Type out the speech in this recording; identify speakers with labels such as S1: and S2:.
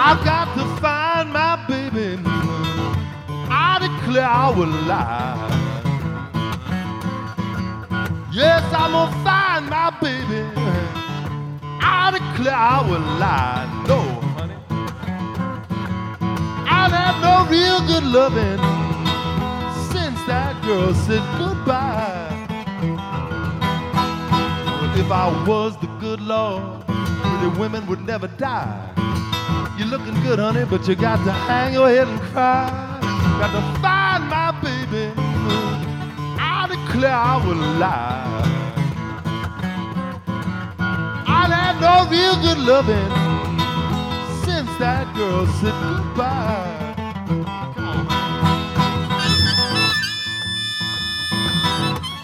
S1: I've got to find my baby. I declare I will lie. Yes, I'm gonna find my baby. I declare I will lie. No, honey, I've had no real good loving since that girl said goodbye. If I was the good Lord, pretty women would never die. You're looking good, honey, but you got to hang your head and cry. Got to find my baby. I declare I will lie. I've had no real good loving since that girl said goodbye.